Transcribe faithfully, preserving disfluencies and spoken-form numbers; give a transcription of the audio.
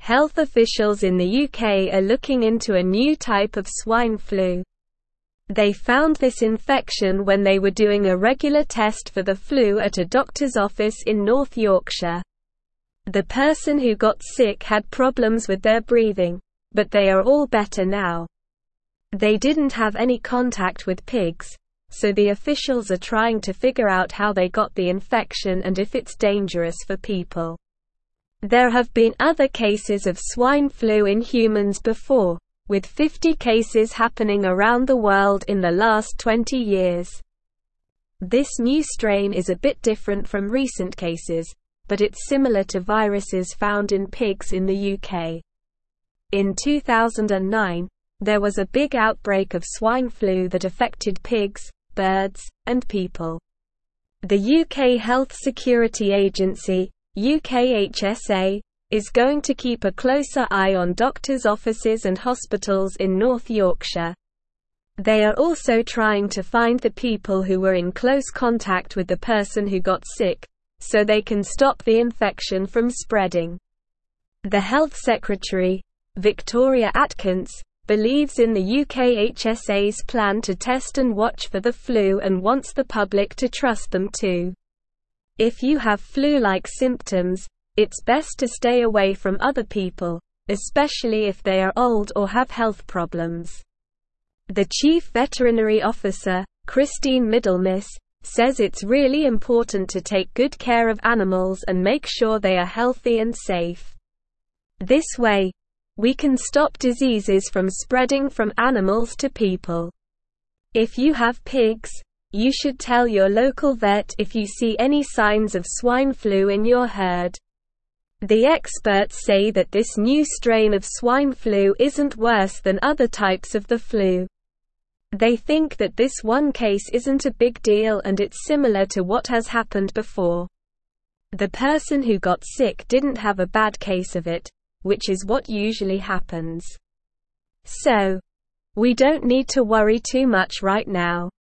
Health officials in the U K are looking into a new type of swine flu. They found this infection when they were doing a regular test for the flu at a doctor's office in North Yorkshire. The person who got sick had problems with their breathing, but they are all better now. They didn't have any contact with pigs, so the officials are trying to figure out how they got the infection and if it's dangerous for people. There have been other cases of swine flu in humans before, with fifty cases happening around the world in the last twenty years. This new strain is a bit different from recent cases, but it's similar to viruses found in pigs in the U K. In two thousand nine, there was a big outbreak of swine flu that affected pigs, birds, and people. The U K Health Security Agency, U K H S A, is going to keep a closer eye on doctors' offices and hospitals in North Yorkshire. They are also trying to find the people who were in close contact with the person who got sick, so they can stop the infection from spreading. The Health Secretary, Victoria Atkins, believes in the U K H S A's plan to test and watch for the flu and wants the public to trust them too. If you have flu-like symptoms, it's best to stay away from other people, especially if they are old or have health problems. The Chief Veterinary Officer, Christine Middlemiss, says it's really important to take good care of animals and make sure they are healthy and safe. This way, we can stop diseases from spreading from animals to people. If you have pigs, you should tell your local vet if you see any signs of swine flu in your herd. The experts say that this new strain of swine flu isn't worse than other types of the flu. They think that this one case isn't a big deal and it's similar to what has happened before. The person who got sick didn't have a bad case of it, which is what usually happens. So, we don't need to worry too much right now.